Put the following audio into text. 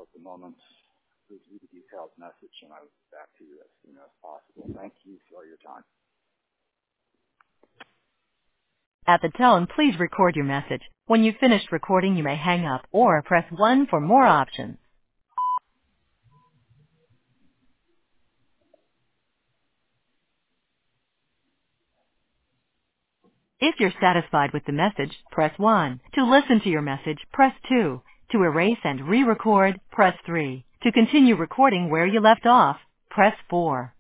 at the moment. Please leave a detailed message, and I will get back to you as soon as possible. Thank you for your time. At the tone, please record your message. When you've finished recording, you may hang up or press 1 for more options. If you're satisfied with the message, press 1. To listen to your message, press 2. To erase and re-record, press 3. To continue recording where you left off, press 4.